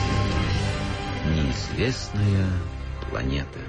Неизвестная планета.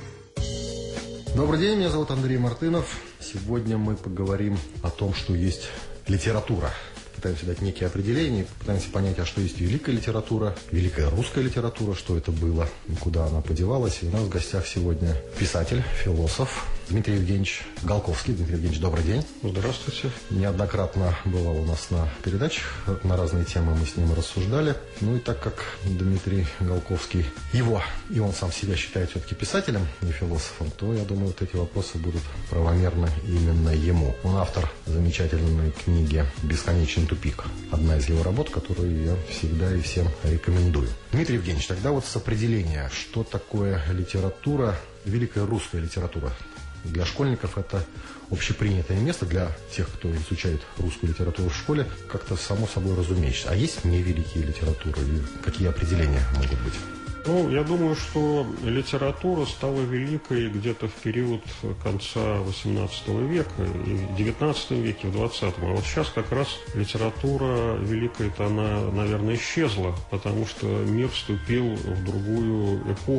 Добрый день, меня зовут Андрей Мартынов. Сегодня мы поговорим о том, что есть литература. Пытаемся дать некие определения, пытаемся понять, а что есть великая литература, великая русская литература, что это было, куда она подевалась. И у нас в гостях сегодня писатель, философ Дмитрий Евгеньевич Голковский. Дмитрий Евгеньевич, добрый день. Здравствуйте. Неоднократно бывал у нас на передачах, на разные темы мы с ним рассуждали. Ну и так как Дмитрий Голковский, и он сам себя считает все-таки писателем, не философом, то, я думаю, вот эти вопросы будут правомерны именно ему. Он автор замечательной книги «Бесконечный тупик». Одна из его работ, которую я всегда и всем рекомендую. Дмитрий Евгеньевич, тогда вот с определения, что такое литература, великая русская литература. Для школьников это общепринятое место, для тех, кто изучает русскую литературу в школе, как-то само собой разумеется. А есть невеликие литературы? И какие определения могут быть? Я думаю, что литература стала великой где-то в период конца XVIII века, и в XIX веке, в XX. А вот сейчас как раз литература великая-то, она, наверное, исчезла, потому что мир вступил в другую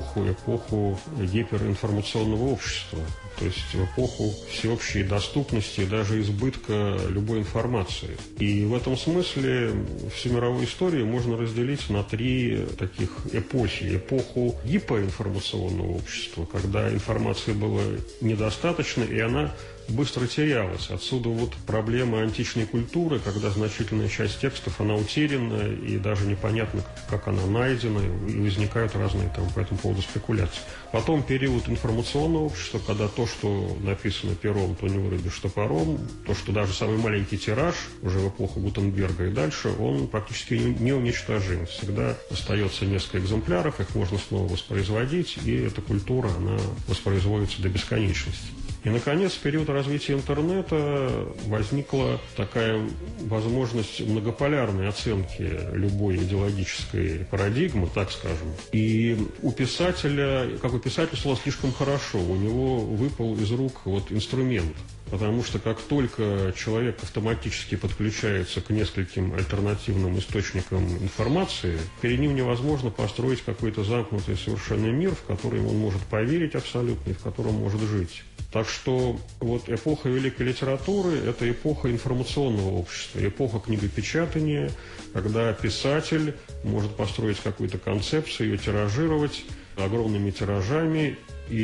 эпоху гиперинформационного общества. То есть в эпоху всеобщей доступности и даже избытка любой информации. И в этом смысле всю мировую историю можно разделить на три таких эпохи. Эпоху гиперинформационного общества, когда информации было недостаточно, и она быстро терялась. Отсюда вот проблема античной культуры, когда значительная часть текстов, она утеряна, и даже непонятно, как она найдена, и возникают разные там по этому поводу спекуляции. Потом период информационного общества, когда то, что написано пером, то не вырубишь топором, то, что даже самый маленький тираж, уже в эпоху Гутенберга и дальше, он практически неуничтожим. Всегда остается несколько экземпляров, их можно снова воспроизводить, и эта культура, она воспроизводится до бесконечности. И, наконец, в период развития интернета возникла такая возможность многополярной оценки любой идеологической парадигмы, так скажем. И у писателя, как у писателя, стало слишком хорошо. У него выпал из рук инструмент. Потому что как только человек автоматически подключается к нескольким альтернативным источникам информации, перед ним невозможно построить какой-то замкнутый совершенный мир, в который он может поверить абсолютно и в котором может жить. Так что эпоха великой литературы – это эпоха информационного общества, эпоха книгопечатания, когда писатель может построить какую-то концепцию, ее тиражировать огромными тиражами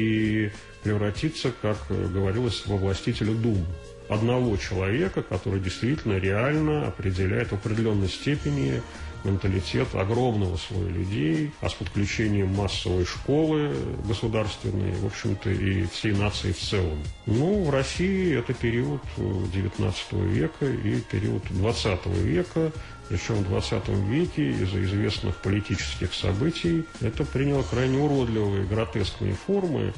и превратиться, как говорилось, во властителя дум. Одного человека, который действительно реально определяет в определенной степени менталитет огромного слоя людей, а с подключением массовой школы государственной, в общем-то, и всей нации в целом. В России это период XIX века и период XX века. Причем в XX веке из-за известных политических событий это приняло крайне уродливые, гротескные формы,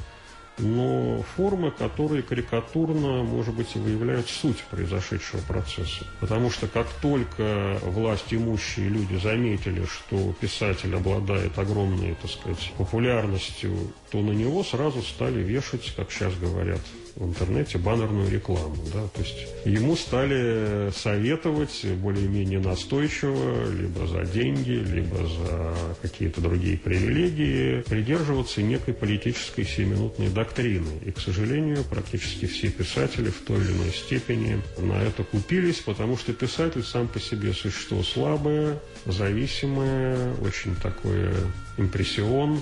но формы, которые карикатурно, может быть, и выявляют суть произошедшего процесса. Потому что как только власть имущие люди заметили, что писатель обладает огромной, так сказать, популярностью, то на него сразу стали вешать, как сейчас говорят в интернете, баннерную рекламу. Да? То есть ему стали советовать более-менее настойчиво, либо за деньги, либо за какие-то другие привилегии, придерживаться некой политической сиюминутной доктрины. И, к сожалению, практически все писатели в той или иной степени на это купились, потому что писатель сам по себе существо слабое, зависимое, очень такое импрессион.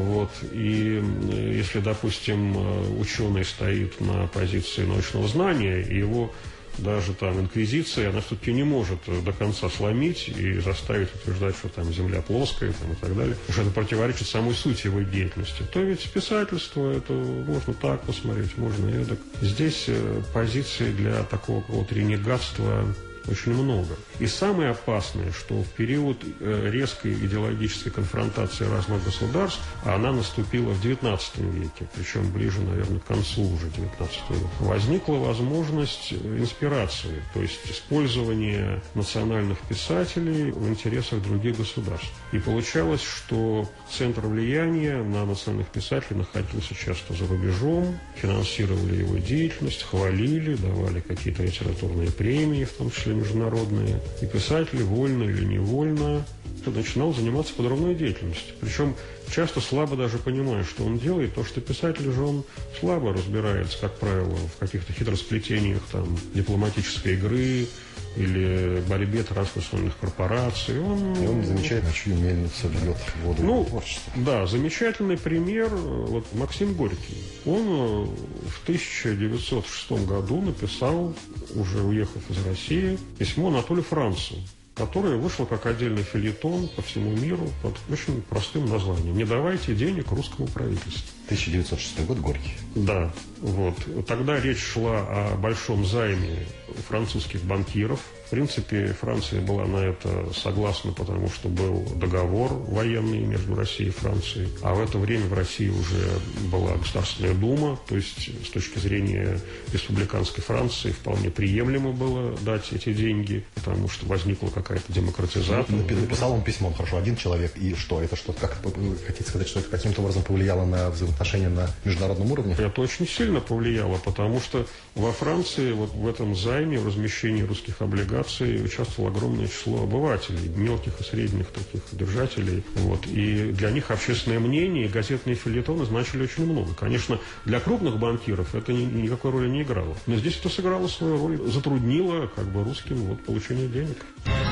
И если, допустим, ученый стоит на позиции научного знания, и его даже там инквизиция, она все-таки не может до конца сломить и заставить утверждать, что там Земля плоская и так далее, потому что это противоречит самой сути его деятельности. То ведь писательство, это можно так посмотреть, можно эдак. Здесь позиции для такого какого-то ренегатства очень много. И самое опасное, что в период резкой идеологической конфронтации разных государств, она наступила в XIX веке, причем ближе, наверное, к концу уже XIX века, возникла возможность инспирации, то есть использования национальных писателей в интересах других государств. И получалось, что центр влияния на национальных писателей находился часто за рубежом, финансировали его деятельность, хвалили, давали какие-то литературные премии, в том числе международные. И писатели, вольно или невольно, начинал заниматься подрывной деятельностью. Причем часто слабо даже понимая, что он делает, потому что писатель же он слабо разбирается, как правило, в каких-то хитросплетениях там, дипломатической игры или борьбе транснациональных корпораций. И он замечает, на чью мельницу льет воду творчества. Да, замечательный пример вот Максим Горький. Он в 1906 году написал, уже уехав из России, письмо Анатолию Францу, которое вышло как отдельный фельетон по всему миру под очень простым названием «Не давайте денег русскому правительству». 1906 год, Горький. Да, вот. Тогда речь шла о большом займе французских банкиров. В принципе, Франция была на это согласна, потому что был договор военный между Россией и Францией. А в это время в России уже была Государственная Дума, то есть с точки зрения республиканской Франции вполне приемлемо было дать эти деньги, потому что возникла какая-то демократизация. Написал он письмо, хорошо, один человек, и что? Это что-то, как хотите сказать, что это каким-то образом повлияло на взаимоотношения на международном уровне? Это очень сильно повлияло, потому что во Франции вот в этом займе, в размещении русских облигаций участвовало огромное число обывателей, мелких и средних таких держателей. Вот. И для них общественное мнение и газетные фельетоны значили очень много. Конечно, для крупных банкиров это никакой роли не играло. Но здесь это сыграло свою роль, затруднило как бы русским вот, получение денег.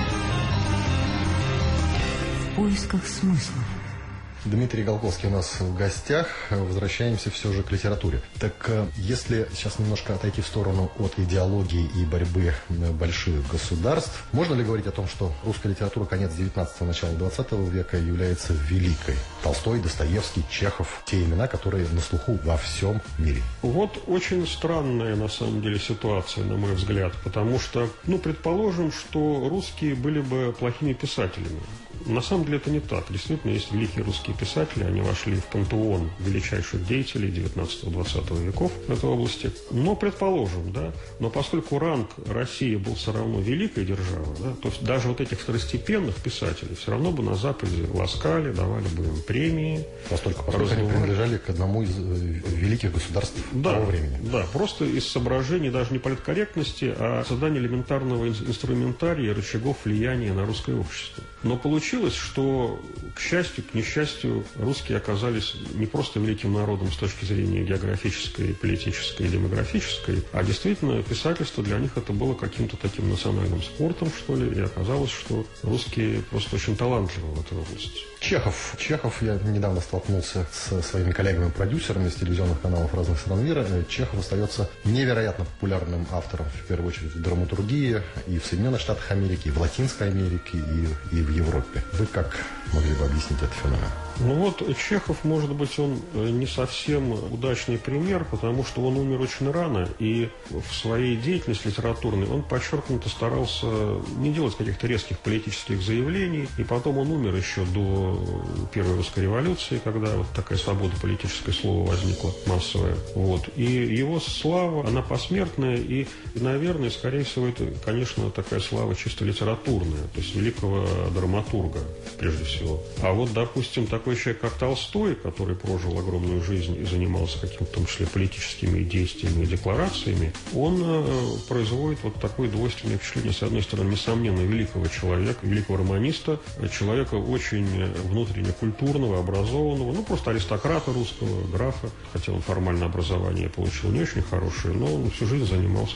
В поисках смысла. Дмитрий Голковский у нас в гостях. Возвращаемся все же к литературе. Так если сейчас немножко отойти в сторону от идеологии и борьбы больших государств, можно ли говорить о том, что русская литература конец 19-го, начало 20 века является великой? Толстой, Достоевский, Чехов, те имена, которые на слуху во всем мире. Вот очень странная на самом деле ситуация, на мой взгляд, потому что, предположим, что русские были бы плохими писателями. На самом деле это не так. Действительно, есть великие русские писатели, они вошли в пантеон величайших деятелей 19-20 веков в этой области. Но, предположим, да, но поскольку ранг России был все равно великой державой, да, то есть даже вот этих второстепенных писателей все равно бы на Западе ласкали, давали бы им премии. Поскольку они принадлежали к одному из великих государств того времени. Да, просто из соображений даже не политкорректности, а создания элементарного инструментария, рычагов влияния на русское общество. Но получилось, что, к счастью, к несчастью, русские оказались не просто великим народом с точки зрения географической, политической и демографической, а действительно писательство для них это было каким-то таким национальным спортом, что ли, и оказалось, что русские просто очень талантливы в этой области. Чехов, я недавно столкнулся со своими коллегами-продюсерами с телевизионных каналов разных стран мира. Чехов остается невероятно популярным автором, в первую очередь, в драматургии и в Соединенных Штатах Америки, и в Латинской Америке, и в Европе. Вы как могли бы объяснить этот феномен? Чехов, может быть, он не совсем удачный пример, потому что он умер очень рано, и в своей деятельности литературной он подчеркнуто старался не делать каких-то резких политических заявлений, и потом он умер еще до Первой русской революции, когда вот такая свобода политическое слово возникла массовая. И его слава, она посмертная, и, наверное, скорее всего, это, конечно, такая слава чисто литературная, то есть великого драматурга, прежде всего. А допустим, такой человек, как Толстой, который прожил огромную жизнь и занимался какими-то, в том числе, политическими действиями и декларациями, он производит вот такое двойственное впечатление, с одной стороны, несомненно, великого человека, великого романиста, человека очень внутренне культурного, образованного, просто аристократа русского, графа, хотя он формальное образование получил не очень хорошее, но он всю жизнь занимался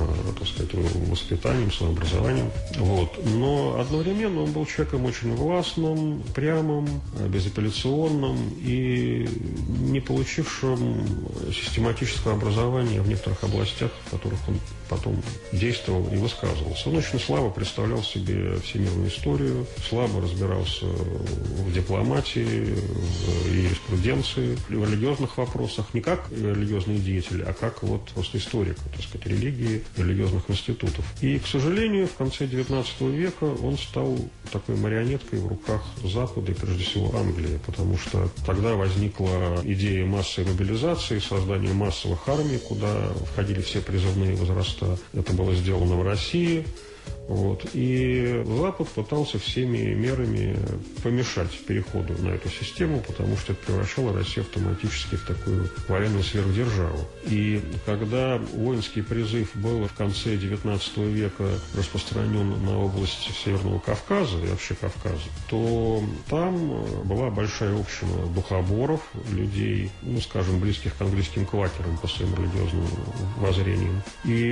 воспитанием, своим образованием. Но одновременно он был человеком очень властным, прямым, безапелляционным и не получившим систематического образования в некоторых областях, в которых он потом действовал и высказывался. Он очень слабо представлял себе всемирную историю, слабо разбирался в дипломатии, в юриспруденции, в религиозных вопросах, не как религиозный деятель, а как просто историк, религии, религиозных институтов. И, к сожалению, в конце XIX века он стал такой марионеткой в руках Запада и, прежде всего, Англии, потому что тогда возникла идея массовой мобилизации, создания массовых армий, куда входили все призывные возраста. Это было сделано в России. Вот. И Запад пытался всеми мерами помешать переходу на эту систему, потому что это превращало Россию автоматически в такую военную сверхдержаву. И когда воинский призыв был в конце XIX века распространен на область Северного Кавказа и вообще Кавказа, то там была большая община духоборов, людей, ну, скажем, близких к английским квакерам по своим религиозным воззрениям.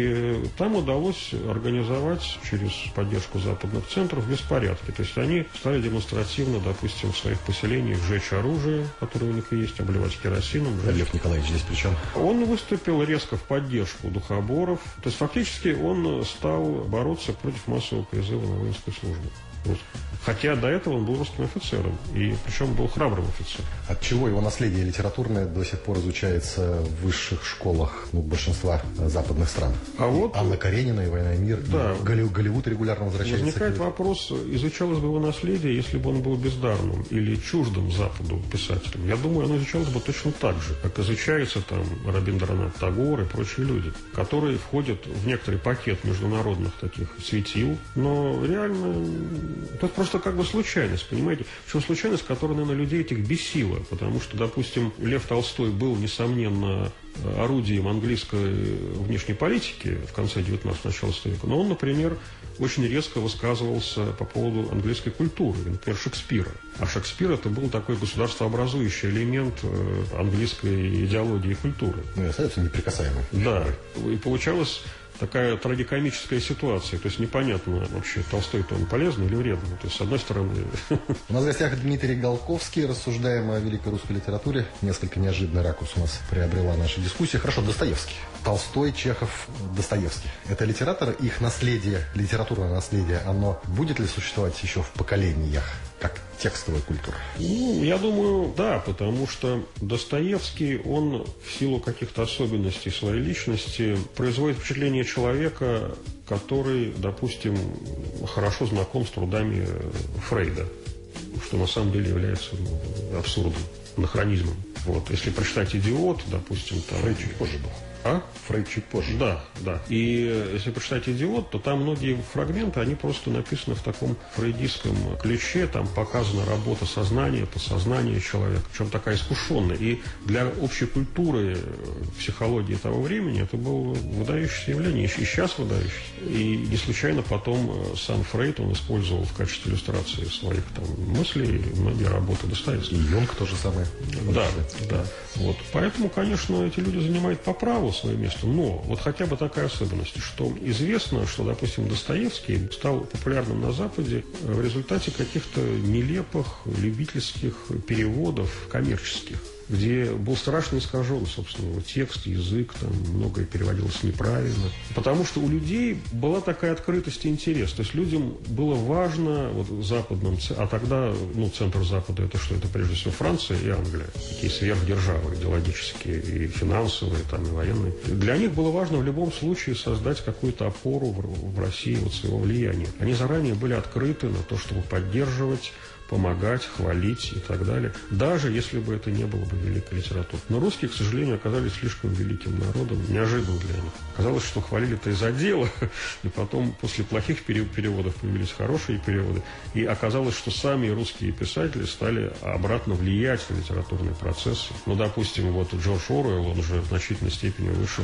И там удалось организовать через поддержку западных центров беспорядки. То есть они стали демонстративно, допустим, в своих поселениях сжечь оружие, которое у них и есть, обливать керосином. Лев Николаевич здесь при чем? Он выступил резко в поддержку духоборов. То есть фактически он стал бороться против массового призыва на воинскую службу. Вот. Хотя до этого он был русским офицером, и причем был храбрым офицером. От чего его наследие литературное до сих пор изучается в высших школах большинства западных стран? А вот Анна Каренина и «Война и мир», да, Голливуд регулярно возвращается. Возникает вопрос, изучалось бы его наследие, если бы он был бездарным или чуждым Западу писателем. Я думаю, оно изучалось бы точно так же, как изучается там Рабиндранат Тагор и прочие люди, которые входят в некоторый пакет международных таких светил, но реально это просто как бы случайность, понимаете? Причем случайность, которая, наверное, людей этих бесила, потому что, допустим, Лев Толстой был, несомненно, орудием английской внешней политики в конце 19-го, начала века, но он, например, очень резко высказывался по поводу английской культуры, например, Шекспира. А Шекспир это был такой государствообразующий элемент английской идеологии и культуры. Ну и остается неприкасаемым. Да, и получалось такая трагикомическая ситуация. То есть непонятно вообще, Толстой-то он полезный или вредный. То есть, с одной стороны... У нас в гостях Дмитрий Голковский. Рассуждаем о великой русской литературе. Несколько неожиданный ракурс у нас приобрела наша дискуссия. Хорошо, Достоевский. Толстой, Чехов, Достоевский. Это литераторы, их наследие, литературное наследие, оно будет ли существовать еще в поколениях, как текстовая культура? Ну, я думаю, да, потому что Достоевский, он в силу каких-то особенностей своей личности производит впечатление человека, который, допустим, хорошо знаком с трудами Фрейда, что на самом деле является абсурдом, анахронизмом. Вот, если прочитать «Идиот», допустим, там... Фрейд чуть позже был. А? Фрейд чуть позже. Да, да. И если почитать «Идиот», то там многие фрагменты, они просто написаны в таком фрейдистском ключе, там показана работа сознания, подсознания человека, причем такая искушенная. И для общей культуры психологии того времени это было выдающееся явление, и сейчас выдающееся. И не случайно потом сам Фрейд, он использовал в качестве иллюстрации своих там мыслей многие работы Достоевского. И Юнг то же самое. Да, да. Вот. Поэтому, конечно, эти люди занимают по праву свое место. Но вот хотя бы такая особенность, что известно, что, допустим, Достоевский стал популярным на Западе в результате каких-то нелепых любительских переводов коммерческих, где был страшно искажен, собственно, его текст, язык, там многое переводилось неправильно. Потому что у людей была такая открытость и интерес. То есть людям было важно, вот западным, а тогда, ну, центр Запада, это что? Это прежде всего Франция и Англия. Такие сверхдержавы идеологические и финансовые, там, и военные. Для них было важно в любом случае создать какую-то опору в России вот своего влияния. Они заранее были открыты на то, чтобы поддерживать, помогать, хвалить и так далее, даже если бы это не было бы великой литературой. Но русские, к сожалению, оказались слишком великим народом, неожиданно для них. Казалось, что хвалили-то из-за дела, и потом после плохих переводов появились хорошие переводы, и оказалось, что сами русские писатели стали обратно влиять на литературный процесс. Ну, допустим, вот Джордж Оруэлл, он же в значительной степени вышел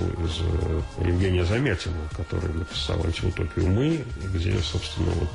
из Евгения Замятина, который написал «Антиутопию мы», где, собственно, вот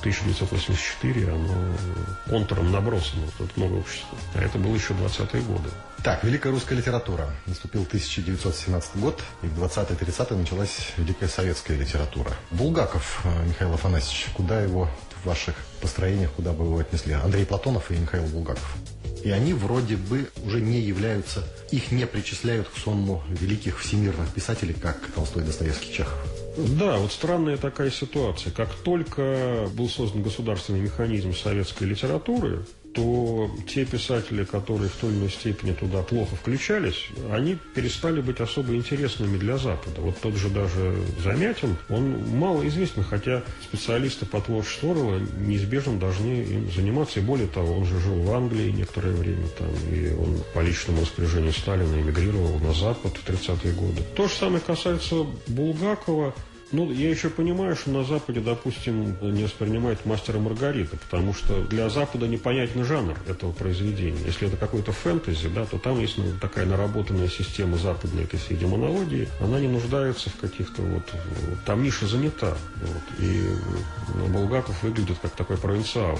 1984, оно контуром набросано, тут много общества. А это было еще 20-е годы. Так, великая русская литература. Наступил 1917 год, и в 20-30-е началась великая советская литература. Булгаков Михаил Афанасьевич, куда его в ваших построениях, куда бы его отнесли? Андрей Платонов и Михаил Булгаков. И они вроде бы уже не являются, их не причисляют к сонму великих всемирных писателей, как Толстой, Достоевский, Чехов. Да, вот странная такая ситуация. Как только был создан государственный механизм советской литературы, то те писатели, которые в той или иной степени туда плохо включались, они перестали быть особо интересными для Запада. Вот тот же даже Замятин, он мало известен, хотя специалисты по творчеству Оруэлла неизбежно должны им заниматься. И более того, он же жил в Англии некоторое время там, и он по личному распоряжению Сталина эмигрировал на Запад в 30-е годы. То же самое касается Булгакова. Ну, я еще понимаю, что на Западе, допустим, не воспринимают «Мастера и Маргарита», потому что для Запада непонятный жанр этого произведения. Если это какой-то фэнтези, да, то там есть такая наработанная система западной этой всей демонологии. Она не нуждается в каких-то вот... Там ниша занята. Вот, и Булгаков выглядит как такой провинциал.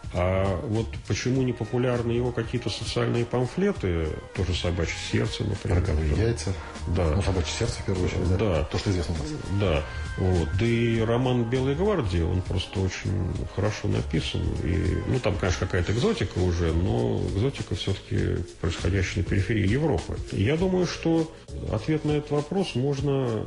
А вот почему не популярны его какие-то социальные памфлеты, тоже «Собачье сердце», например. «Роковые яйца». Да. Ну, «Собачье сердце», в первую очередь, да. То, что известно у нас. Да. Вот. Да и роман «Белая гвардия», он просто очень хорошо написан. И, ну, там, конечно, какая-то экзотика уже, но экзотика все-таки происходящая на периферии Европы. И я думаю, что ответ на этот вопрос можно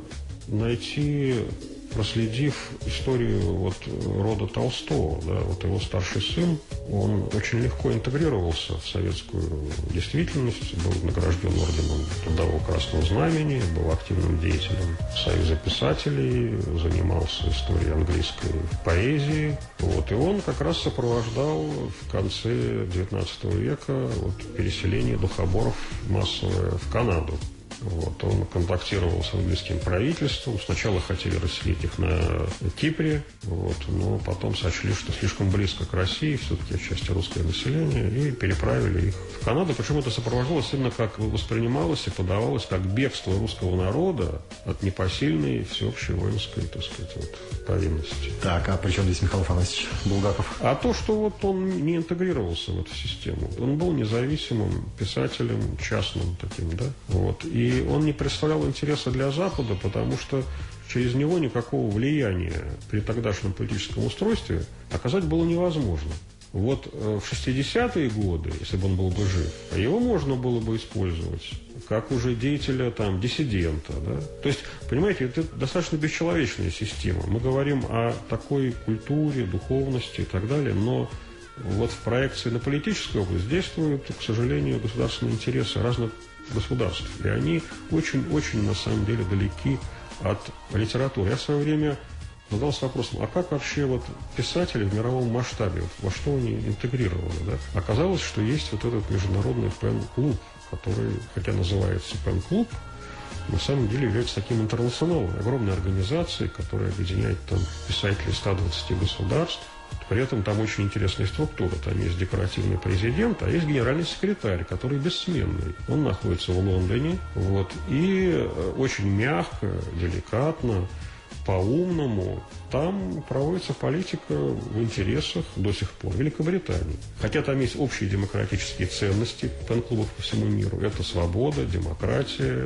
найти, проследив историю вот рода Толстого, да, вот его старший сын, он очень легко интегрировался в советскую действительность, был награжден орденом Трудового Красного Знамени, был активным деятелем Союза писателей, занимался историей английской поэзии, вот, и он как раз сопровождал в конце XIX века вот, переселение духоборов массовое в Канаду. Вот, он контактировал с английским правительством. Сначала хотели расселить их на Кипре, вот, но потом сочли, что слишком близко к России, все-таки отчасти русское население, и переправили их в Канаду. Причем это сопровождалось именно как воспринималось и подавалось как бегство русского народа от непосильной всеобщей воинской, так сказать, вот, повинности. Так, а при чем здесь Михаил Афанасьевич Булгаков? А то, что вот он не интегрировался в эту систему. Он был независимым писателем, частным таким, да, вот, и он не представлял интереса для Запада, потому что через него никакого влияния при тогдашнем политическом устройстве оказать было невозможно. Вот в 60-е годы, если бы он был бы жив, его можно было бы использовать как уже деятеля, там, диссидента. Да? То есть, понимаете, это достаточно бесчеловечная система. Мы говорим о такой культуре, духовности и так далее, но вот в проекции на политическую область действуют, к сожалению, государственные интересы разных государств. И они очень-очень, на самом деле, далеки от литературы. Я в свое время задался вопросом, а как вообще вот писатели в мировом масштабе, вот, во что они интегрированы? Да? Оказалось, что есть вот этот международный пен-клуб, который, хотя называется пен-клуб, на самом деле является таким интернационалом, огромной организацией, которая объединяет там писателей 120 государств. При этом там очень интересная структура. Там есть декоративный президент, а есть генеральный секретарь, который бессменный. Он находится в Лондоне. Вот, и очень мягко, деликатно, по-умному там проводится политика в интересах до сих пор Великобритании. Хотя там есть общие демократические ценности пен-клубов по всему миру. Это свобода, демократия,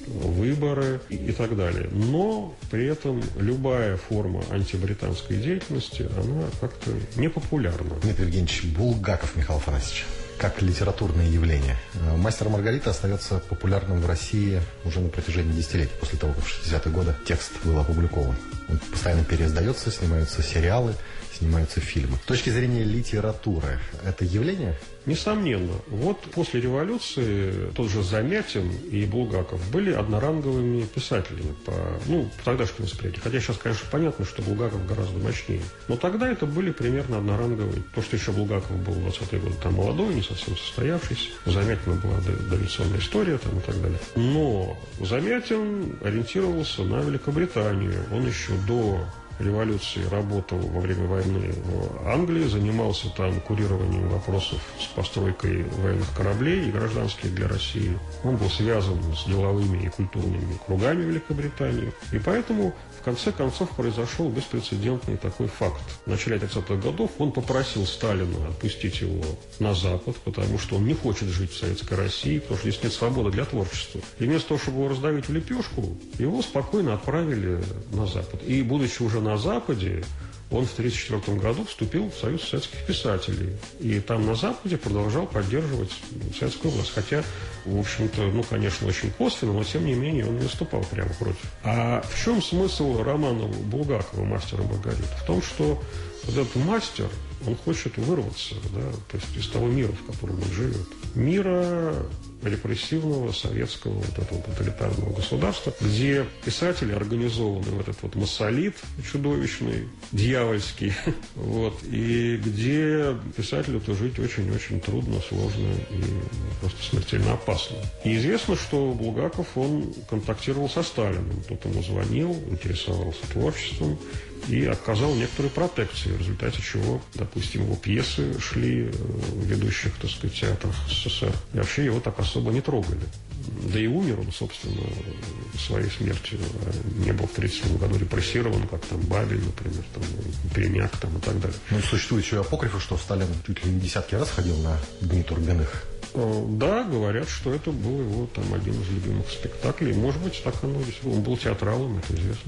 выборы и так далее. Но при этом любая форма антибританской деятельности, она как-то непопулярна. Дмитрий Евгеньевич, Булгаков Михаил Афанасьевич, как литературное явление. «Мастер и Маргарита» остается популярным в России уже на протяжении десятилетий, после того, как в 60-е годы текст был опубликован. Он постоянно переиздается, снимаются сериалы, снимаются фильмы. С точки зрения литературы, это явление? Несомненно. Вот после революции тот же Замятин и Булгаков были одноранговыми писателями по тогдашнему восприятию. Хотя сейчас, конечно, понятно, что Булгаков гораздо мощнее. Но тогда это были примерно одноранговые. То, что еще Булгаков был в 20-е годы там молодой, не совсем состоявшийся. У Замятина была дореволюционная история там и так далее. Но Замятин ориентировался на Великобританию. Он еще до революции работал во время войны в Англии, занимался там курированием вопросов с постройкой военных кораблей и гражданских для России. Он был связан с деловыми и культурными кругами Великобритании. И поэтому, в конце концов, произошел беспрецедентный такой факт. В начале 30-х годов он попросил Сталина отпустить его на Запад, потому что он не хочет жить в Советской России, потому что здесь нет свободы для творчества. И вместо того, чтобы его раздавить в лепешку, его спокойно отправили на Запад. И, будучи уже на Западе, он в 1934 году вступил в Союз советских писателей. И там на Западе продолжал поддерживать советскую власть. Хотя, в общем-то, конечно, очень косвенно, но тем не менее он не выступал прямо против. А в чем смысл романа Булгакова «Мастер и Маргарита»? В том, что вот этот мастер, он хочет вырваться, да, то есть из того мира, в котором он живет. Мира репрессивного советского вот этого тоталитарного государства, где писатели организованы в этот вот массолит чудовищный, дьявольский, вот, и где писателю-то жить очень-очень трудно, сложно и просто смертельно опасно. И известно, что Булгаков, он контактировал со Сталиным, тот ему звонил, интересовался творчеством и оказал некоторые протекции, в результате чего, допустим, его пьесы шли в ведущих, так сказать, театрах СССР, и вообще его так особо не трогали. Да и умер он, собственно, своей смертью. Не был в 1937 году репрессирован, как там Бабель, например, там, Перемяк там, и так далее. Ну, существует еще и апокрифы, что Сталин чуть ли не десятки раз ходил на Дни Турбиных. Да, говорят, что это был его там один из любимых спектаклей. Может быть, так оно действительно. Он был театралом, это известно.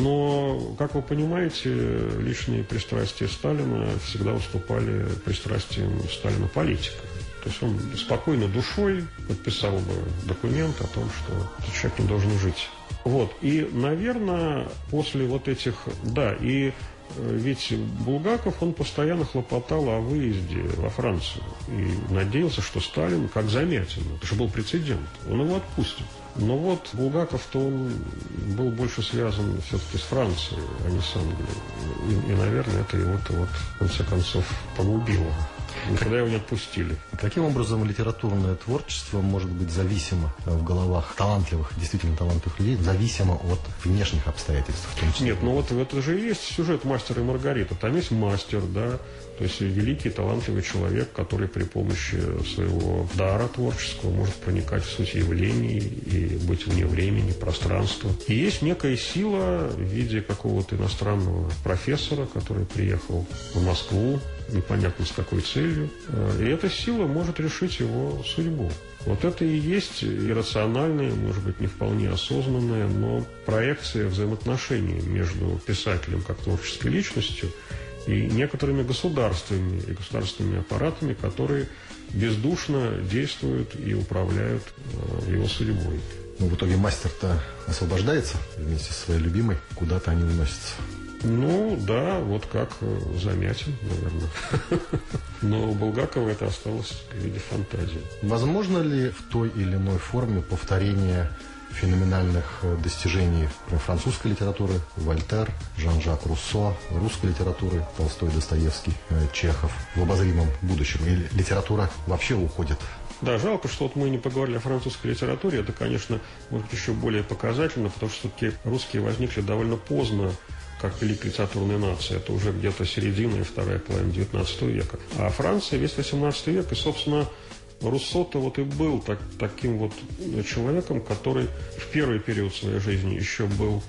Но, как вы понимаете, личные пристрастия Сталина всегда уступали пристрастиям Сталина политика. То есть он спокойно душой подписал бы документ о том, что этот человек не должен жить. Вот. И, наверное, после вот этих... Да, и ведь Булгаков, он постоянно хлопотал о выезде во Францию. И надеялся, что Сталин, как Замятин, это же был прецедент, он его отпустит. Но вот Булгаков-то он был больше связан все-таки с Францией, а не с Англией. И наверное, это его-то вот, в конце концов, погубило. Никогда его не отпустили. Каким образом литературное творчество может быть зависимо в головах талантливых, действительно талантливых людей, зависимо от внешних обстоятельств в том числе? Нет, ну вот это же и есть сюжет «Мастера и Маргарита». Там есть мастер, да, то есть великий, талантливый человек, который при помощи своего дара творческого может проникать в суть явлений и быть вне времени, пространства. И есть некая сила в виде какого-то иностранного профессора, который приехал в Москву, непонятно с какой целью. И эта сила может решить его судьбу. Вот это и есть иррациональная, может быть, не вполне осознанная, но проекция взаимоотношений между писателем как творческой личностью и некоторыми государствами и государственными аппаратами, которые бездушно действуют и управляют его судьбой. Ну, в итоге мастер-то освобождается вместе со своей любимой, куда-то они уносятся. Ну, да, вот как Замятин, наверное. Но у Булгакова это осталось в виде фантазии. Возможно ли в той или иной форме повторение феноменальных достижений французской литературы, Вольтер, Жан-Жак Руссо, русской литературы, Толстой, Достоевский, Чехов в обозримом будущем? Или литература вообще уходит? Да, жалко, что вот мы не поговорили о французской литературе. Это, конечно, может быть, еще более показательно, потому что все-таки русские возникли довольно поздно, как великая литературная нация. Это уже где-то середина и вторая половина XIX века. А Франция весь XVIII век. И, собственно, Руссо-то вот и был таким вот человеком, который в первый период своей жизни еще был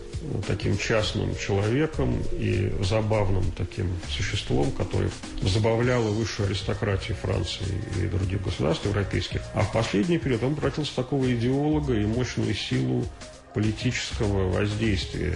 таким частным человеком и забавным таким существом, который забавлял высшую аристократию Франции и других государств европейских. А в последний период он превратился в такого идеолога и мощную силу политического воздействия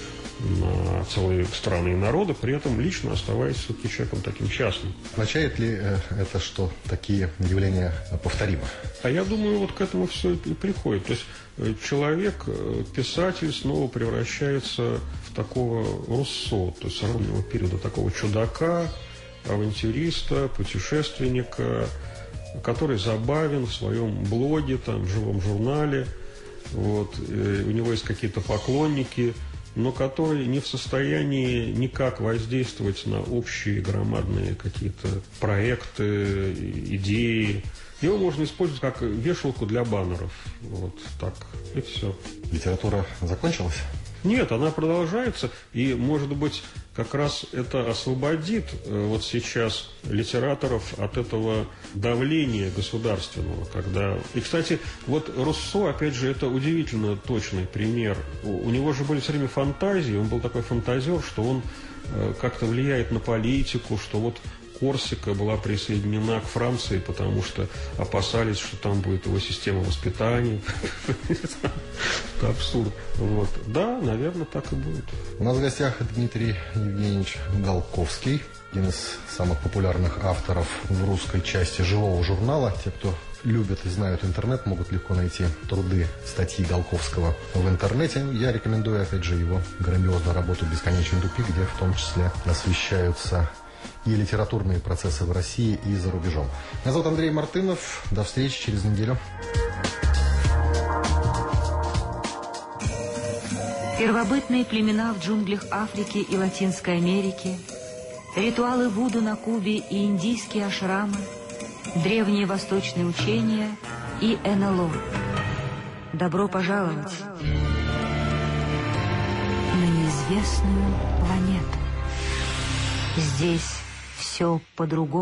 на целые страны и народы, при этом лично оставаясь все-таки человеком таким частным. Означает ли это, что такие явления повторимы? А я думаю, вот к этому все и приходит. То есть человек, писатель снова превращается в такого Руссо, то есть раннего периода, такого чудака, авантюриста, путешественника, который забавен в своем блоге, там, в живом журнале. Вот, у него есть какие-то поклонники, но который не в состоянии никак воздействовать на общие громадные какие-то проекты, идеи. Его можно использовать как вешалку для баннеров. Вот так, и все. Литература закончилась? Нет, она продолжается, и, может быть, как раз это освободит вот сейчас литераторов от этого давления государственного, когда... И, кстати, вот Руссо, опять же, это удивительно точный пример. У него же были все время фантазии, он был такой фантазер, что он как-то влияет на политику, что вот Корсика была присоединена к Франции, потому что опасались, что там будет его система воспитания. Это абсурд. Вот. Да, наверное, так и будет. У нас в гостях Дмитрий Евгеньевич Голковский, один из самых популярных авторов в русской части живого журнала. Те, кто любят и знают интернет, могут легко найти труды, статьи Голковского в интернете. Я рекомендую, опять же, его грандиозную работу «Бесконечный тупик», где в том числе освещаются и литературные процессы в России и за рубежом. Меня зовут Андрей Мартынов. До встречи через неделю. Первобытные племена в джунглях Африки и Латинской Америки, ритуалы Вуду на Кубе и индийские ашрамы, древние восточные учения и НЛО. Добро пожаловать на неизвестную планету. Здесь все по-другому.